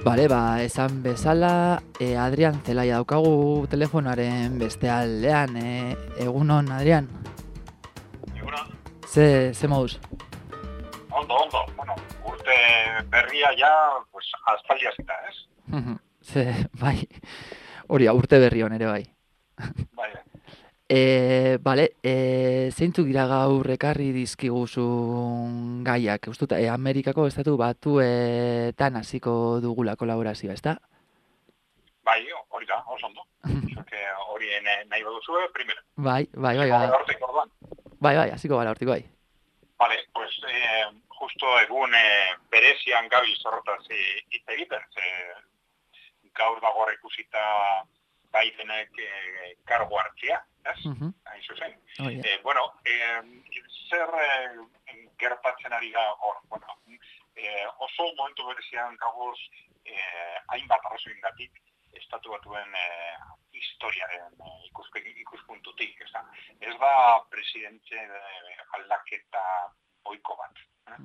Bale, esan bezala, Adrian Zelaia daukagu telefonaren beste aldean. Egunon, Adrian? Egunon. Ze moduz? Ondo. Bueno, urte berria ja, pues, aspaldi hasita, ez? Bai, hori urte berri hon ere bai. Bai. Zeintzuk dira gaur ekarri dizkiguzun gaiak? Ustut, Amerikako estatu batuetan hasiko dugula kolaborazioa, ezta? Bai, hori da, oso ondo. Zuke hori nahi baduzue, primero. Bai. Gara hortik orduan. Bai, hasiko gara hortik, bai. Vale, pues, justo egun berezian gabi zorrotaz hitz egiten, gaur dago ikusita Bidenek kargu hartzia, ez? Hain zuzen. Bueno, zer gertatzen ari da hor? Bueno, oso momentu berezian gagoz hainbat arrazoingatik estatu batuen historiaren ikuspuntutik, ez da presidente aldaketa ohiko bat.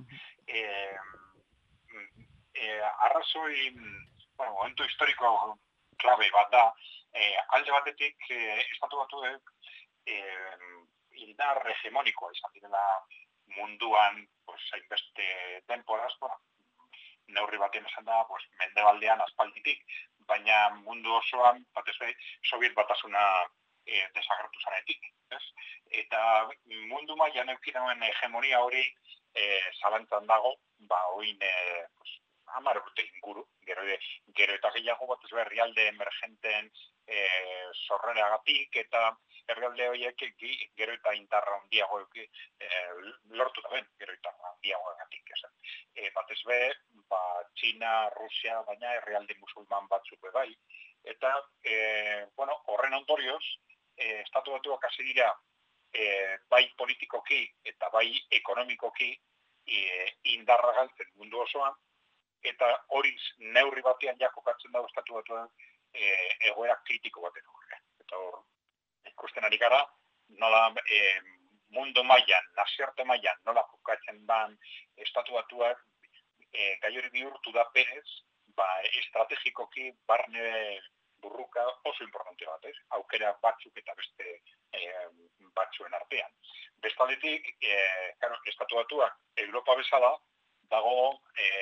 Arrazoi, momentu historiko klabe bat da, alde batetik estatu batuek indar hegemonikoa izan direla munduan, hainbeste denporaz, neurri batean esan da, mendebaldean aspalditik, baina mundu osoan, batez bai, Sobiet Batasuna desagertu zanetik. Eta mundu mailan eukinauen hegemonia hori zalantzan dago, oin 10 urte inguru, gero eta gehiago batez bai herrialde emergenten sorreragatik eta herrialde horiek gero eta indarra handiago lortu da ben, gero eta handiagoagatik. Batez be, Txina, Rusia, baina herrialde musulman batzuk bai. Eta, horren ondorioz, estatu batuak hasi dira bai politikoki eta bai ekonomikoki indarra galtzen mundu osoan, eta hori neurri batean kokatzen dago estatu batuan egoera kritiko baten aurrean. Eta hor, ikusten ari gara, nola mundu mailan, nazioarte mailan, nola kokatzen dan estatu batuak gai hori bihurtu da berez, estrategikoki barne burruka oso importante bat, aukera batzuk eta beste batzuen artean. Bestaldetik, estatu batuak Europa bezala dago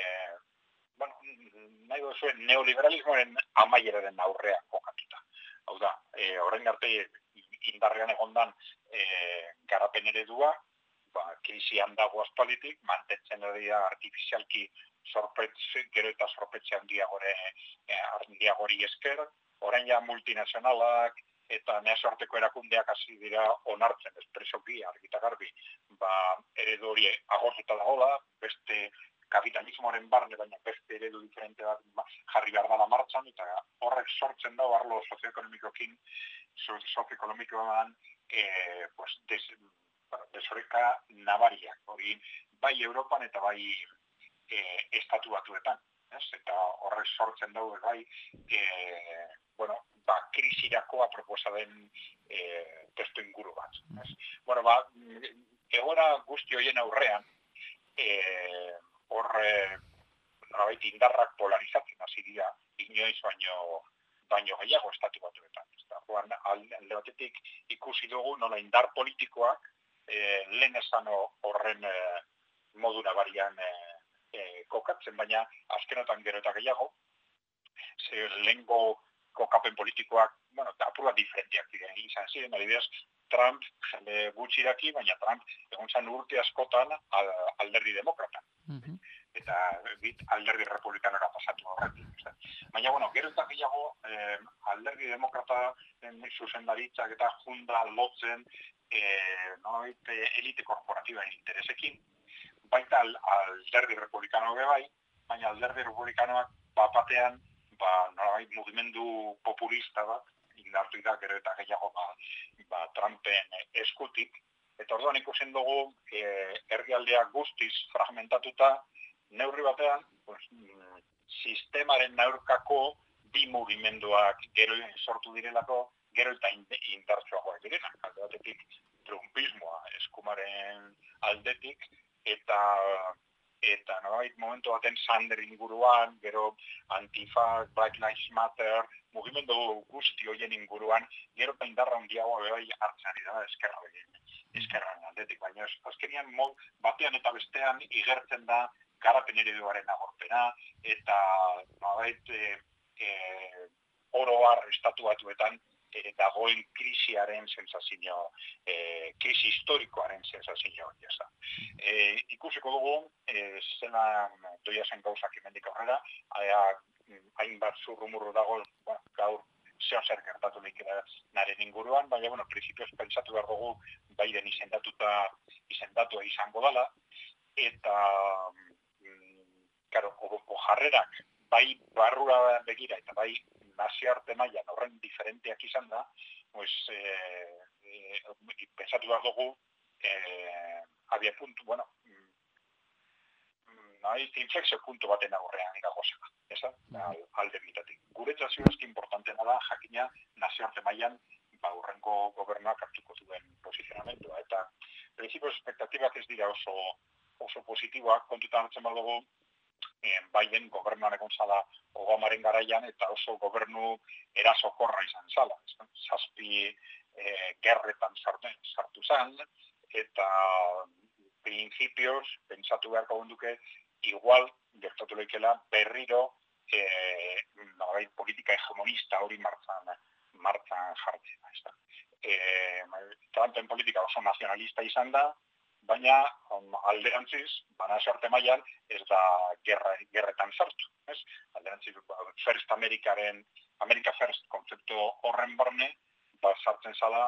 nahi duzuen neoliberalismoaren amaieraren aurrean kokatuta. Hau da, orain arte indarrean egondan garapen eredua, krisian dago aspalditik, mantentzen dira artifizialki gero eta zorpetze handiagori esker, orain ja multinazionalak eta nazioarteko erakundeak hasi dira onartzen espresoki, argita garbi, eredu hori agortuta dagoela, beste kapitalismoaren barne, baina beste eredu diferente bat jarri behar dela martxan, eta horrek sortzen dago arlo sozioekonomikoan desoreka nabariak, hori bai Europan eta bai estatu batuetan. Eta horrek sortzen dago bai krisirako aproposa den testu inguru bat. Egoera guzti horien aurrean, horre indarrak polarizatzen hasi dira inoiz baino gehiago estatu batuetan. Alde batetik ikusi dugu nola indar politikoak lehen esan horren modu nabarian kokatzen, baina azkenotan gero eta gehiago, lehengo kokapen politikoak, apur bat diferentiak izan ziren, adibidez, Trump jende gutxiraki, baina Trump egon zen urte askotan alderdi demokrata. Eta alderdi republikanora pasatu horretik. Baina, gero eta gehiago alderdi demokrata zuzendaritzak eta junda lotzen elite korporatibaen interesekin, baita alderdi republikano bai, baina alderdi republikanoak batean mugimendu populista bat indartu da gero eta gehiago Trumpen eskutik, eta orduan ikusten dugu herrialdea guztiz fragmentatuta, neurri batean sistemaren aurkako bi mugimenduak gero sortu direlako, gero eta indartsuagoak direnak. Alde batetik trumpismoa eskumaren aldetik, eta eta nolabait momentu baten Sander inguruan, gero Antifa, Black Lives Matter, mugimendu guzti horien inguruan, gero eta indarra handiagoa bai hartzari da eskerraren aldetik, baina azkenean batean eta bestean igertzen da garapen ereduaren agorpena, eta nolabait oro har estatu batuetan dagoen krisiaren sensazio, krisi historikoaren sensazio hori eza. Ikusiko dugu, zena doia zen gauzak emendik aurrera, hainbat zurrumurru dago, gaur zer gertatu naren inguruan, baina, prinsipioz pentsatu behar dugu Biden izendatua izango dela, eta, jarrerak, bai barrura begira eta bai nazioarte mailan horren diferenteak izan da, pentsatu behar dugu, abiapuntu, inflexio puntu baten aurrean iragozela, alde bitatik. Guretzat ziurazki importantena da, jakina nazioarte mailan urrengo gobernuak hartuko duen posizionamentua. Eta, prinsipioz, espektatibak ez dira oso positiboak, kontutan hartzen badugu, Biden gobernuan egon zala Obamaren garaian eta oso gobernu erasokorra izan zala. 7 gerretan sartu zen, eta prinsipioz, pentsatu beharko gonduke, igual gertatu leikela berriro politika hegemonista hori martzan jartzea. Trumpen politika oso nazionalista izan da, baina alderantziz, nazioarte mailan ez da gerretan sartu. Alderantziz, First America First kontzeptu horren barne, sartzen zala,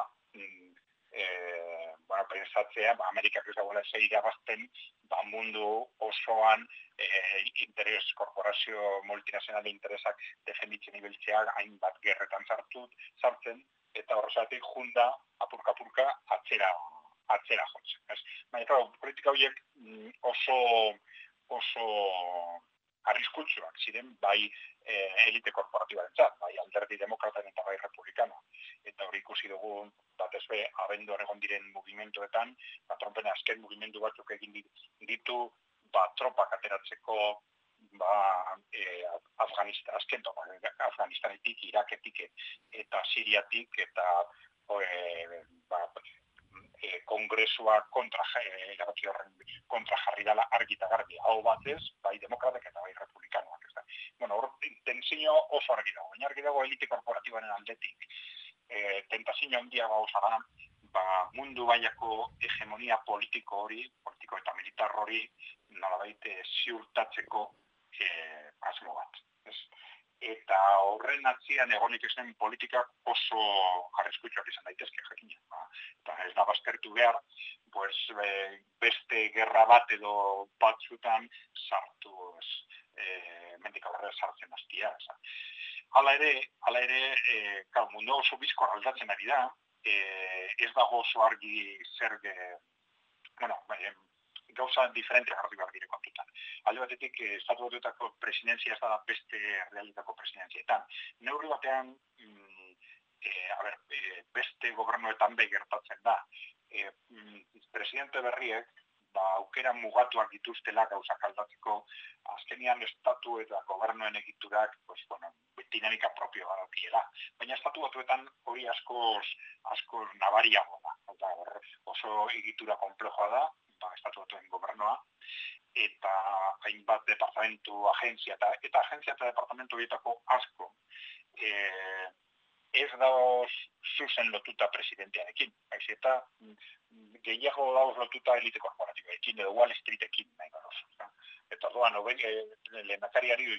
pensatzea, Amerikak ez dagoela irabazten, mundu osoan interes, korporazio multinazionale interesak defenditzen ibiltzeak hainbat gerretan sartzen, eta horrezatik junda apurka atzera jotzen. Baina, politika horiek oso arriskutsuak ziren, bai elite korporatibarentzat, bai alderdi demokrataren eta bai republikana. Eta hori ikusi dugu, batez be, abenduan egon diren mugimenduetan, Trumpen azken mugimendu batzuk egin ditu, tropak ateratzeko Afganistanetik, Iraketik eta Siriatik, eta kongresua kontra jarri dela argi eta garbi, hau batez, bai demokratak eta bai republikanoak. Hor, tensio oso argi dago, baina argi dago elite korporatibaren aldetik. Tentazio handia gauza da, mundu baiako hegemonia politiko eta militar hori, nolabait ziurtatzeko asmo bat. Eta horren atzian egonik ezen politikak oso arriskutsuak izan daitezke, jakina. Eta ez da baztertu behar, beste gerra bat edo batzutan sartu mendik aurrera sartzen hastia. Hala ere, mundu oso bizkor aldatzen ari da, ez dago oso argi zer gauza diferenteak hartu behar dire kontutan. Alde batetik, Estatu Batuetako presidentzia ez da beste realitako presidentzietan. Neurri batean, beste gobernuetan gertatzen da. Presidente berriek, aukera mugatuak dituztela gauzak aldatzeko, azkenian estatu eta gobernuen egiturak, dinamika propio badakiela. Baina Estatu Batuetan hori askoz nabariago da. Oso egitura konplejoa da, Estatu Batuen gobernua, eta hainbat departamentu, agentzia eta departamentu horietako asko ez dauz zuzen lotuta presidentearekin. Eta gehiago dauz lotuta elite korporatiboekin edo Wall Streetekin. Eta orduan, lehendakariari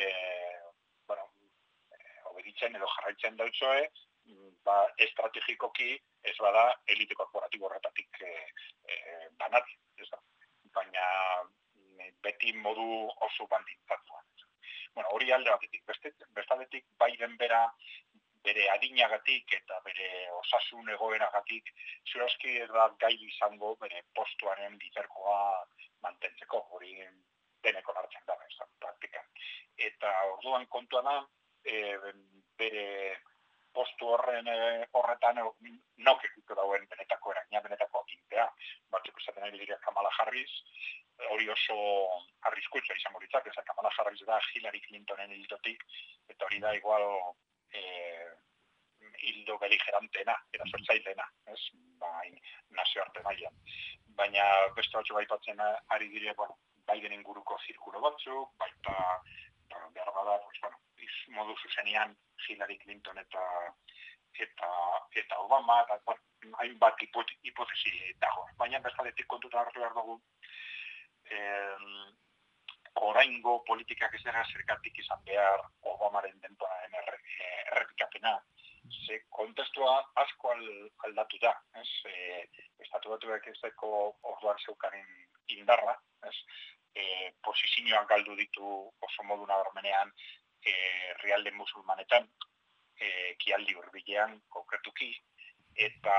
obeditzen edo jarraitzen dautzoe, estrategikoki ez bada elite korporatibo horretatik banatzen. Baina beti modu oso baldintzatuan. Hori alde batetik. Bestaldetik Biden bera bere adinagatik eta bere osasun egoeragatik zurazki da gai izango bere postuaren bizerkoa mantentzeko, hori deneko hartzen da, praktikan. Eta orduan kontua da, bere postu horretan nok egitu dauen benetako eragina, benetako agintea. Batzuk esaten ari dira Kamala Harris, hori oso arriskutsu izango litzake, Kamala Harris da Hillary Clintonen hildotik, eta hori da igual hildo beligeranteena, erasortzaileena, ez? Nazioarte mailan. Baina beste batzuk aipatzen ari dire, Biden inguruko zirkulo batzuk, baita behar bada, modu zuzenean Hillary Clinton eta Obama, hainbat hipotesi dago. Baina bestaletik kontutan hartu behar dugu, oraingo politikak ez dira zergatik izan behar Obamaren denboraren errepikapena, ze kontestua asko aldatu da, ez? Estatu Batuak ez dago orduan zeukaren indarra, ez? Posizioak galdu ditu oso modu nabarmenean herrialde musulmanetan, ekialde hurbilean konkretuki, eta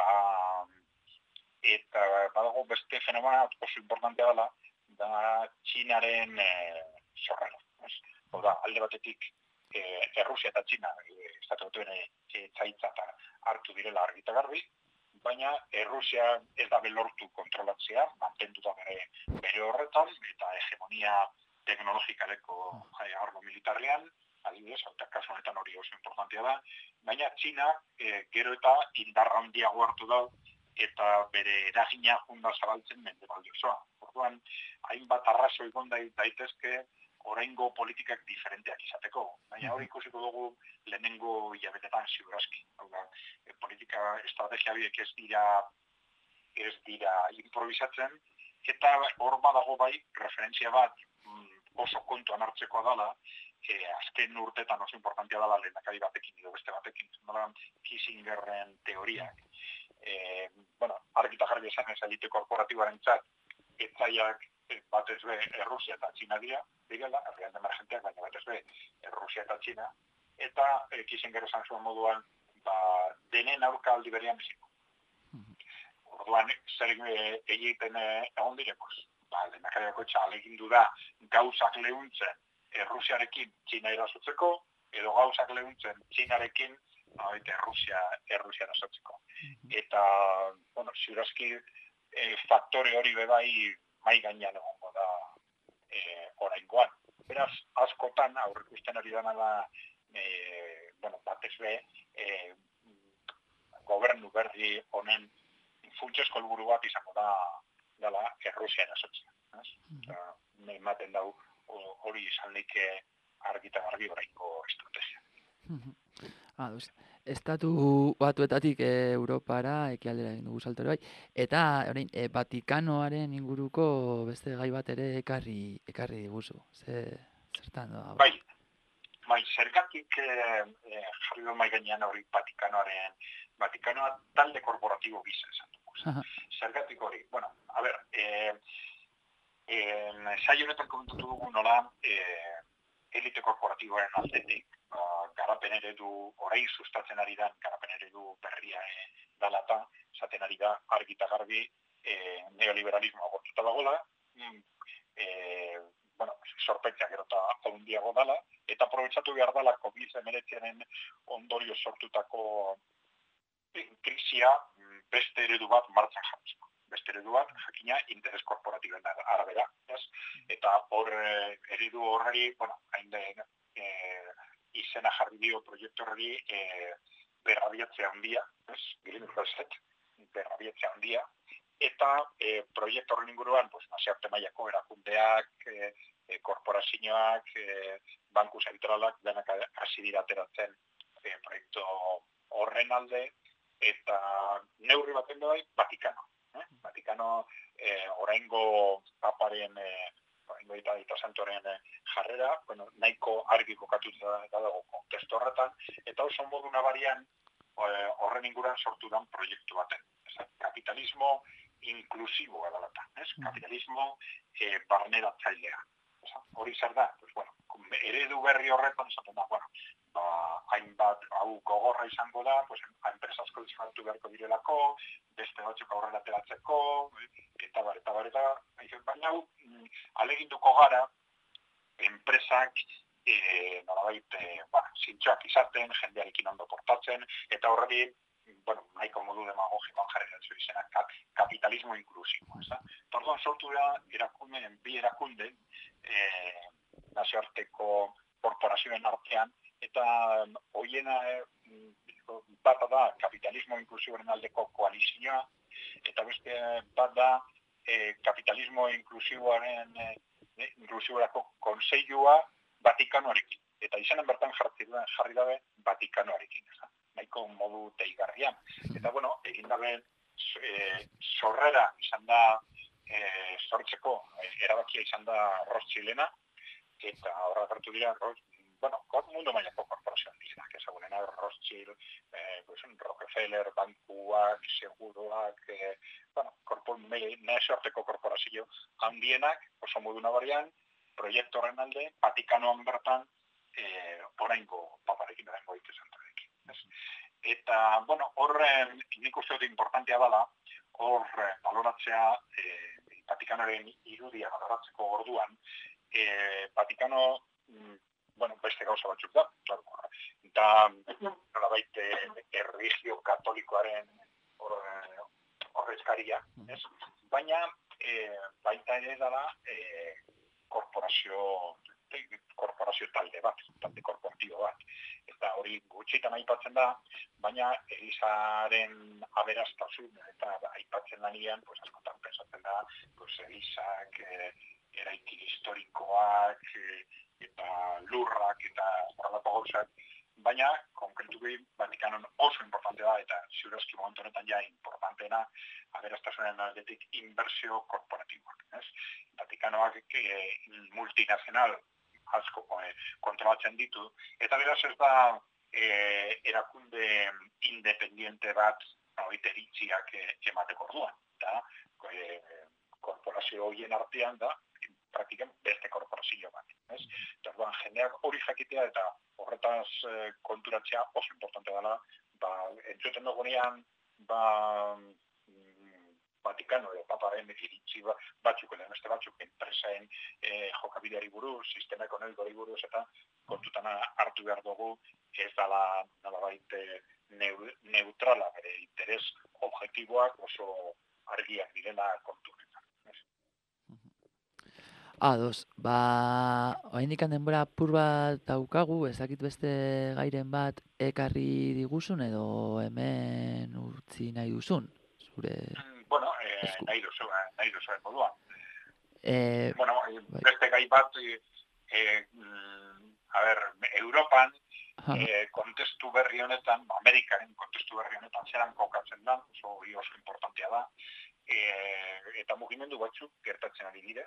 badago beste fenomena oso importantea dela, da Txinaren sorrera. Oda, alde batetik Errusia eta Txina estatu batuen zaitzat hartu direla argi eta garbi, baina Errusia ez da belortu kontrolatzea, mantendu da bere horretan, eta hegemonia teknologikaleko arlo militarrean, adibidez, eta kasu honetan hori oso importantea da, baina Txina gero eta indarra handiago hartu da, eta bere eragina junda zabaltzen mendebalde osoa. Orduan, hainbat arrazoi gonda daitezke oraingo politikak diferenteak izateko. Baina hori ikusiko dugu lehenengo hilabetetan ziurazki. Politika estrategia biek ez dira improvisatzen, eta hor badago bai referentzia bat oso kontuan hartzekoa dela, azken urtetan oso importantea dela lehendakari batekin edo beste batekin, Kissingerren teoriak. Argi eta garbi esan ez elite korporatiboaren txat, etzaiak batez be Errusia eta Txina direla, herrialde emergenteak, baina batez be Errusia eta Txina, eta Kissinger esan zuen moduan, denen aurka aldi berean biziko. Orduan, zer egiten egon dire, lehendakariako txalegindu da gauzak lehuntzen Errusiarekin Txina erasotzeko, edo gauzak lehuntzen Txinarekin Errusia erasotzeko. Eta, ziurazki faktore hori bebai mai gainean egongo da oraingoan. Beraz, askotan aurrikusten ari dena da, batez be, gobernu berri honen funtsezko helburu bat izango da dela Errusia erasotzea. Ematen dau hori izan leike argi eta garbi oraingo estrategia. Estatu Batuetatik Europara ekialdera egin dugu salto bai, eta orain Vatikanoaren inguruko beste gai bat ere ekarri diguzu. Zertan da? Bai, zergatik jarri du mai gainean hori Vatikanoa talde korporatibo gisa esan dugu. Zergatik hori? Saio honetan komentatu dugu nola elite korporatiboaren aldetik garapen eredu orain sustatzen ari da, garapen eredu berria dalata, esaten ari da argi eta garbi neoliberalismoa gortuta dagoela, sorpetzea gero eta handiago dela, eta aprobetxatu behar dela COVID-19 ondorio sortutako krisia beste eredu bat martxan jartzeko. Beste eredu bat, jakina, interes korporatiboen arabera. Eta hor eredu horreri, izena jarri dio proiektu horreri berrabiatzea handia, berrabiatzea handia, eta proiektu horren inguruan, nazioarte mailako erakundeak, korporazioak, banku zentralak, denak hasi dira ateratzen proiektu horren alde, eta neurri baten bai, Vatikano. Vatikano oraingo paparen, oraingo eta santoren jarrera, nahiko argi kokatuta dago kontestu horretan, eta oso modu nabarian horren inguruan sortu dan proiektu baten. Kapitalismo inklusiboa dalata, kapitalismo barneratzailea. Hori zer da? Eredu berri horretan esaten da, hainbat hau gogorra izango da, enpresa asko disfratu beharko direlako, beste batzuk aurrera ateratzeko, eta baina hau aleginduko gara enpresak nolabait zintxoak izaten, jendearekin ondo portatzen, eta horreri bueno, nahiko modu demagogikoan jarri dut izena, kapitalismo inklusibo. Orduan sortu da bi erakunde nazioarteko korporazioen artean, eta hoiena bat da kapitalismo inklusiboaren aldeko koalizioa, eta beste bat da kapitalismo inklusiborako konseilua Vatikanoarekin. Eta izanen bertan jarri dabe Vatikanoarekin. Nahiko modu deigarrian. Eta bueno, egin dabe sorrera izan da sortzeko erabakia izan da Rothschildena, eta horra gertu dira mundu mailako korporazioan direnak, ezagunena Rothschild, Rockefeller, bankuak, seguruak, nazioarteko korporazio handienak, oso modu nabarian, proiektu horren alde, Vatikanoan bertan, oraingo paparekin, oraingo itezentorekin. Eta, horren, nik uste dut importantea dela, hor baloratzea, Vatikanoren irudia baloratzeko orduan, Vatikano, beste gauza batzuk da, claro. Eta, nolabait, erlijio katolikoaren horrezkaria, ez? Baina, baita ere dela, korporazio talde bat, talde korporatibo bat. Eta hori gutxitan aipatzen da, baina Elizaren aberastasun eta aipatzen lanean, askotan pensatzen da, Elizak, eraiki historikoak, eta lurrak, eta horrelako gauzak, baina, konkretuki, Vatikanon oso importante da, eta ziurazki momentu honetan ja importanteena, aberastasunen aldetik inbertsio korporatiboak. Vatikanoak multinazional asko kontrolatzen ditu, eta beraz ez da erakunde independiente bat iritziak emateko orduan. Korporazio horien artean da, praktikan beste korporazio bat. Orduan, jendeak hori jakitea eta horretaz konturatzea oso importante dela, entzuten dugunean, Vatikano edo paparen iritzi batzuk, edo beste batzuk, enpresaen jokabideari buruz, sistema ekonomikoari buruz, eta kontutan hartu behar dugu, ez dela nolabait neutrala, bere interes objektiboak oso argiak direla kontunetan. Ados, oraindik denbora apur bat daukagu, ez dakit beste gairen bat ekarri diguzun edo hemen utzi nahi duzun, zure esku. Nahi duzu moduan. Beste gai bat, Europan, kontestu berri honetan, Amerikaren kontestu berri honetan zeran kokatzen da, oso importantea da, eta mugimendu batzuk gertatzen ari dira.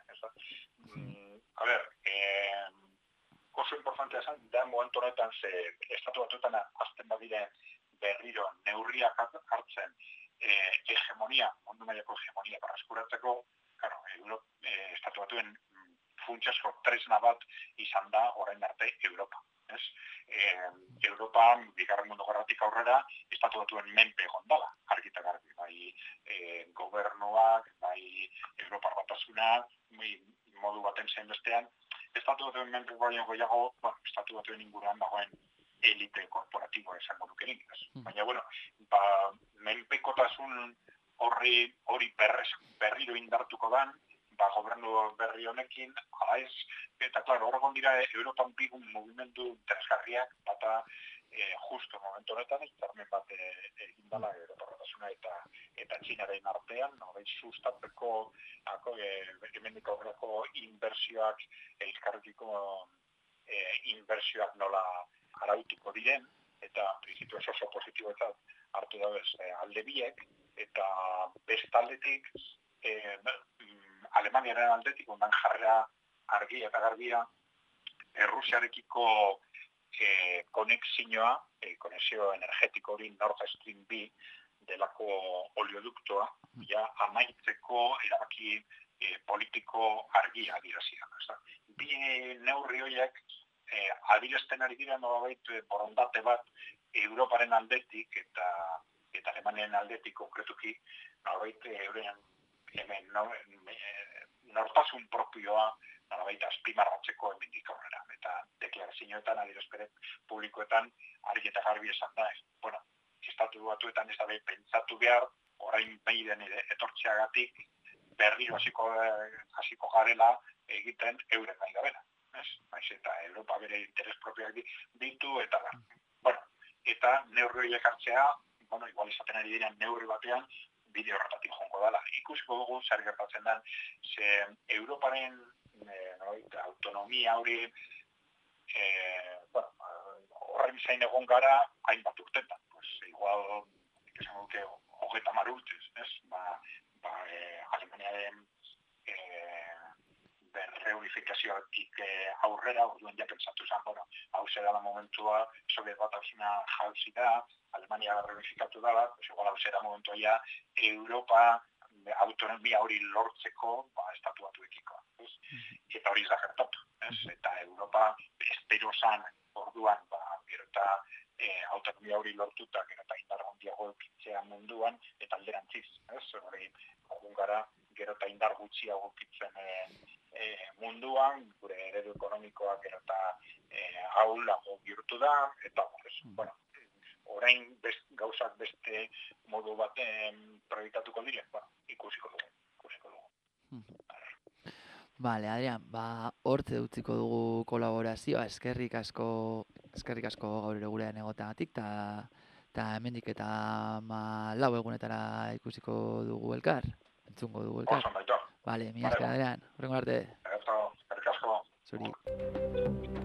Oso importantea zen, da momentu honetan estatu batuetan azten badire berriro neurriak hartzen hegemonia, mundu mailako hegemonia berreskuratzeko, estatu batuen funtsasko tresna bat izan da orain arte Europa. Europa, bigarren mundu gerratik aurrera, estatu batuen menpe egon dela, argi eta garbi, bai gobernuak, bai Europar Batasuna, modu baten zein bestean, estatu batuen menpe baino gehiago, estatu batuen inguruan dagoen elite korporatiboa esango nukenik. Baina, menpekotasun hori berriro indartuko dan, gobernu berri honekin, ala ez, eta, klaro, horregon dira Europan bigun movimendu interesgarriak, bata justo momentu honetan, hitzarmen bat egin dela Europar Batasuna eta Txinaren artean, sustatzeko hemendik aurreko inbertsioak, elkarrekiko inbertsioak nola arautuko diren, eta printzipio oso positiboetzat hartu dabez alde biek, eta bestaldetik Alemaniaren aldetik ondan jarrera argi eta garbia Rusiarekiko konexio energetiko hori Nord Stream 2 delako oleoduktoa, amaitzeko erabaki politiko argia adirazia. Bi neurri horiek adierazten ari dira nolabait borondate bat Europaren aldetik eta Alemaniaren aldetik konkretuki nolabait euren hemen nortasun propioa nolabait azpimarratzeko hemendik aurrera. Eta deklarazioetan, adierazpen publikoetan argi eta garbi esan da, estatu batuetan ez da pentsatu behar, orain Biden etortzeagatik berriro hasiko garela egiten euren nahi gabena. Baiz eta Europa bere interes propioak ditu, eta bueno, eta neurri horiek hartzea, bueno, igual izaten ari diren neurri batean, bide horretatik jongo dela. Ikusiko dugu, zer gertatzen den, ze Europaren autonomia hori, bueno, horren zain egon gara, hainbat urtetan. Pues, igual, esan duke, 30 urtez, ez? Alemaniaren berreunifikazioatik aurrera, orduan ja pentsatu zen, bueno, hau zera momentua, Soviet Batasuna jauzi da, Alemania reunifikatu dela, pues igual hau zera momentua ja, Europa autonomia hori lortzeko, estatu batuekiko. Eta hori ez da gertatu. Eta Europa espero zan orduan, gero eta autonomia hori lortuta, gero eta indar handiago eukitzea munduan, eta alderantziz. Hori, gara, gero eta indar gutxiago eukitzen munduan, gure eredu ekonomikoak gero eta ahulago bihurtu da, eta bueno, orain gauzak beste modu baten proiektatuko diren, bueno, ikusiko dugu. Vale, Adrian, hortze utziko dugu kolaborazioa, eskerrik asko gaur ere gurean egoteagatik, eta hemendik eta 4 egunetara ikusiko dugu elkar, entzungo dugu elkar. Oso, baito. Vale, mila esker, Adrian, horrengo arte. Eskerrik asko. Zuri.